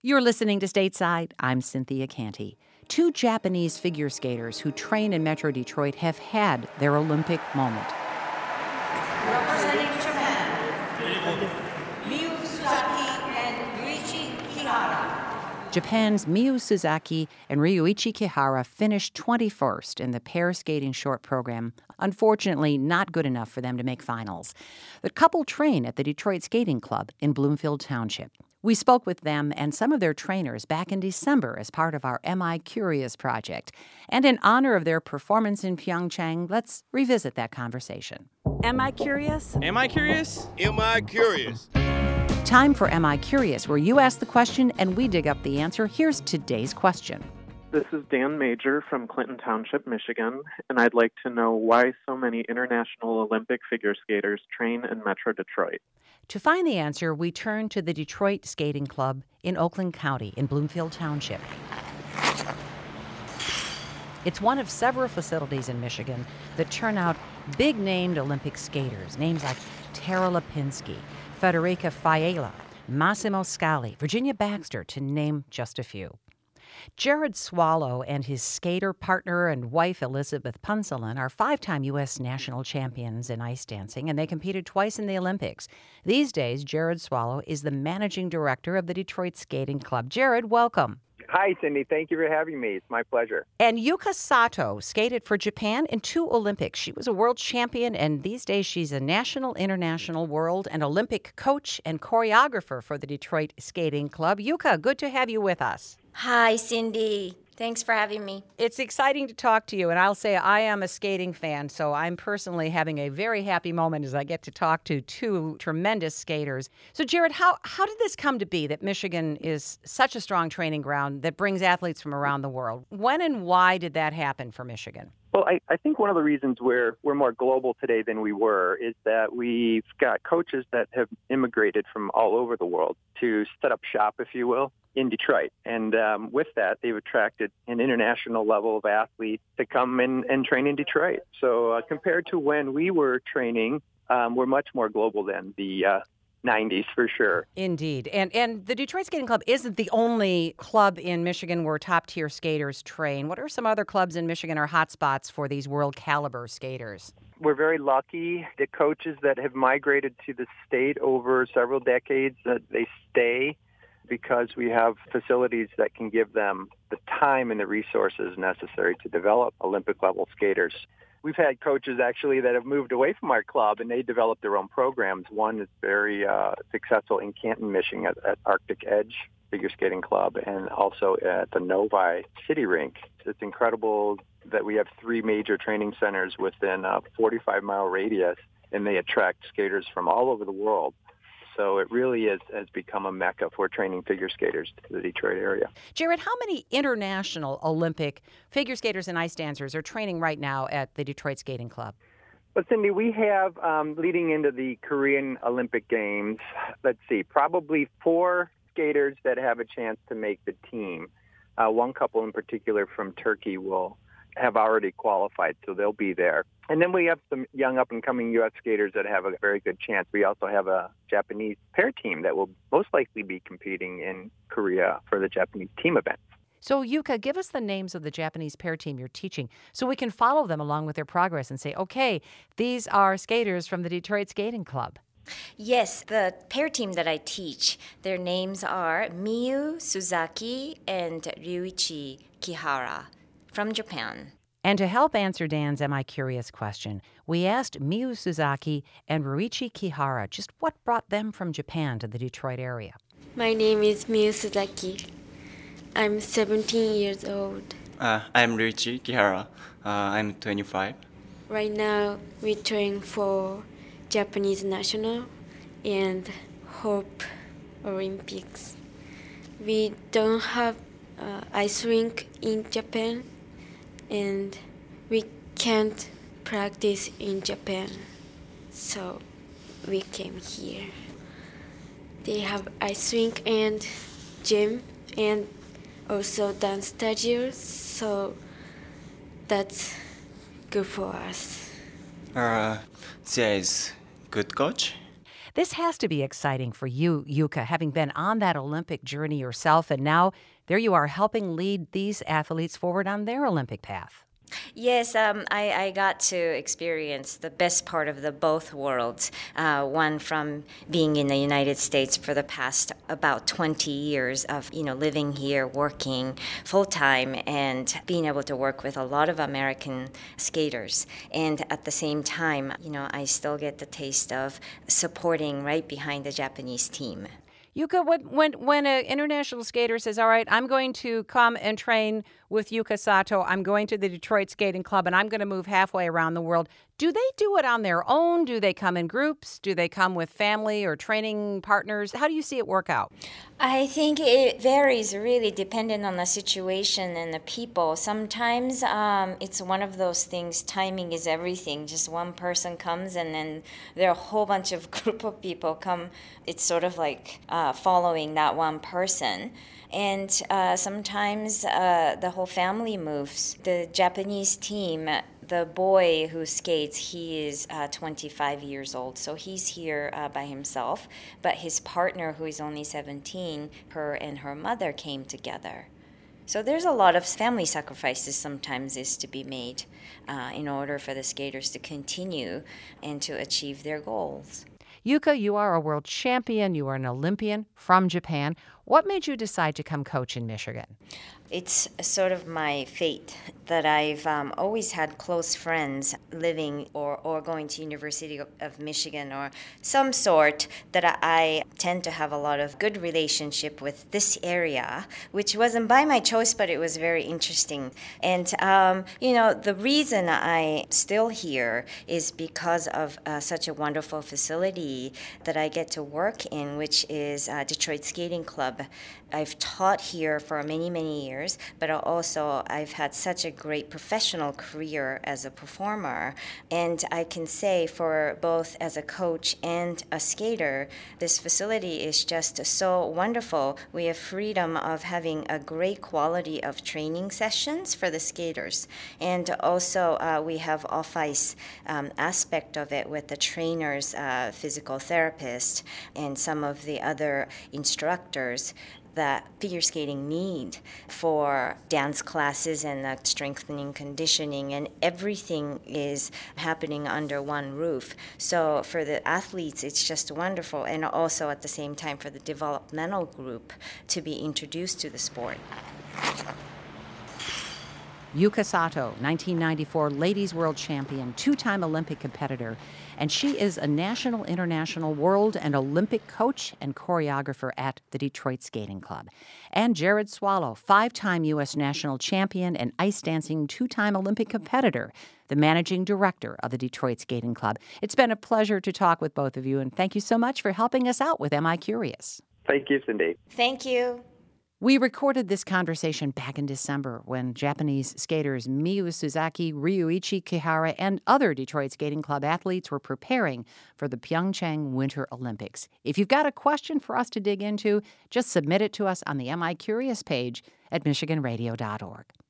You're listening to Stateside. I'm Cynthia Canty. Two Japanese figure skaters who train in Metro Detroit have had their Olympic moment. Representing Japan, Miyu Suzaki and Ryuichi Kihara. Japan's Miyu Suzaki and Ryuichi Kihara finished 21st in the pair skating short program. Unfortunately, not good enough for them to make finals. The couple train at the Detroit Skating Club in Bloomfield Township. We spoke with them and some of their trainers back in December as part of our Am I Curious project. And in honor of their performance in Pyeongchang, let's revisit that conversation. Am I curious? Am I curious? Am I curious? Time for Am I Curious, where you ask the question and we dig up the answer. Here's today's question. This is Dan Major from Clinton Township, Michigan, and I'd like to know why so many international Olympic figure skaters train in Metro Detroit. To find the answer, we turn to the Detroit Skating Club in Oakland County in Bloomfield Township. It's one of several facilities in Michigan that turn out big-named Olympic skaters, names like Tara Lipinski, Federica Fiala, Massimo Scali, Virginia Baxter, to name just a few. Jared Swallow and his skater partner and wife Elizabeth Punselin are five-time U.S. national champions in ice dancing, and they competed twice in the Olympics. These days, Jared Swallow is the managing director of the Detroit Skating Club. Jared, welcome. Hi, Cindy. Thank you for having me. It's my pleasure. And Yuka Sato skated for Japan in 2 Olympics. She was a world champion, and these days she's a national, international, world, and Olympic coach and choreographer for the Detroit Skating Club. Yuka, good to have you with us. Hi, Cindy. Thanks for having me. It's exciting to talk to you, and I'll say I am a skating fan, so I'm personally having a very happy moment as I get to talk to 2 tremendous skaters. So, Jared, how did this come to be that Michigan is such a strong training ground that brings athletes from around the world? When and why did that happen for Michigan? Well, I think one of the reasons we're more global today than we were is that we've got coaches that have immigrated from all over the world to set up shop, if you will, in Detroit. And with that, they've attracted an international level of athletes to come and train in Detroit. So compared to when we were training, we're much more global than the 90s for sure. Indeed. And the Detroit Skating Club isn't the only club in Michigan where top-tier skaters train. What are some other clubs in Michigan are hotspots for these world-caliber skaters? We're very lucky. The coaches that have migrated to the state over several decades, they stay because we have facilities that can give them the time and the resources necessary to develop Olympic-level skaters. We've had coaches actually that have moved away from our club and they developed their own programs. One is very successful in Canton, Michigan at Arctic Edge Figure Skating Club and also at the Novi City Rink. It's incredible that we have 3 major training centers within a 45-mile radius, and they attract skaters from all over the world. So it really has become a mecca for training figure skaters to the Detroit area. Jared, how many international Olympic figure skaters and ice dancers are training right now at the Detroit Skating Club? Well, Cindy, we have, leading into the Korean Olympic Games, probably 4 skaters that have a chance to make the team. One couple in particular from Turkey will have already qualified, so they'll be there. And then we have some young up-and-coming U.S. skaters that have a very good chance. We also have a Japanese pair team that will most likely be competing in Korea for the Japanese team event. So, Yuka, give us the names of the Japanese pair team you're teaching so we can follow them along with their progress and say, okay, these are skaters from the Detroit Skating Club. Yes, the pair team that I teach, their names are Miyu Suzaki and Ryuichi Kihara from Japan. And to help answer Dan's Am I Curious question, we asked Miyu Suzaki and Ryuichi Kihara just what brought them from Japan to the Detroit area. My name is Miyu Suzaki. I'm 17 years old. I'm Ryuichi Kihara. I'm 25. Right now, we train for Japanese national and Hope Olympics. We don't have ice rink in Japan, and we can't practice in Japan, so we came here. They have ice rink and gym and also dance studios, so that's good for us. There is good coach. This has to be exciting for you, Yuka, having been on that Olympic journey yourself, and now there you are helping lead these athletes forward on their Olympic path. Yes, I got to experience the best part of the both worlds. One from being in the United States for the past about 20 years of living here, working full time, and being able to work with a lot of American skaters. And at the same time, I still get the taste of supporting right behind the Japanese team. Yuka, when an international skater says, all right, I'm going to come and train with Yuka Sato, I'm going to the Detroit Skating Club, and I'm going to move halfway around the world, do they do it on their own? Do they come in groups? Do they come with family or training partners? How do you see it work out? I think it varies really depending on the situation and the people. Sometimes it's one of those things, timing is everything. Just one person comes and then there are a whole bunch of group of people come. It's sort of like following that one person. And sometimes the whole family moves. The Japanese team, the boy who skates, he is 25 years old, so he's here by himself. But his partner, who is only 17, her and her mother came together. So there's a lot of family sacrifices sometimes is to be made in order for the skaters to continue and to achieve their goals. Yuka, you are a world champion. You are an Olympian from Japan. What made you decide to come coach in Michigan? It's sort of my fate that I've always had close friends living or going to University of Michigan or some sort that I tend to have a lot of good relationship with this area, which wasn't by my choice, but it was very interesting. And, the reason I'm still here is because of such a wonderful facility that I get to work in, which is Detroit Skating Club. I've taught here for many, many years, but also I've had such a great professional career as a performer. And I can say for both as a coach and a skater, this facility is just so wonderful. We have freedom of having a great quality of training sessions for the skaters. And also we have off-ice aspect of it with the trainers, physical therapist, and some of the other instructors that figure skating need for dance classes and the strengthening conditioning, and everything is happening under one roof. So for the athletes, it's just wonderful, and also at the same time for the developmental group to be introduced to the sport. Yuka Sato, 1994 ladies world champion, two-time Olympic competitor, and she is a national, international, world, and Olympic coach and choreographer at the Detroit Skating Club. And Jared Swallow, five-time U.S. national champion and ice dancing two-time Olympic competitor, the managing director of the Detroit Skating Club. It's been a pleasure to talk with both of you, and thank you so much for helping us out with Am I Curious? Thank you, Cindy. Thank you. We recorded this conversation back in December when Japanese skaters Miyu Suzaki, Ryuichi Kihara, and other Detroit Skating Club athletes were preparing for the Pyeongchang Winter Olympics. If you've got a question for us to dig into, just submit it to us on the Am I Curious page at michiganradio.org.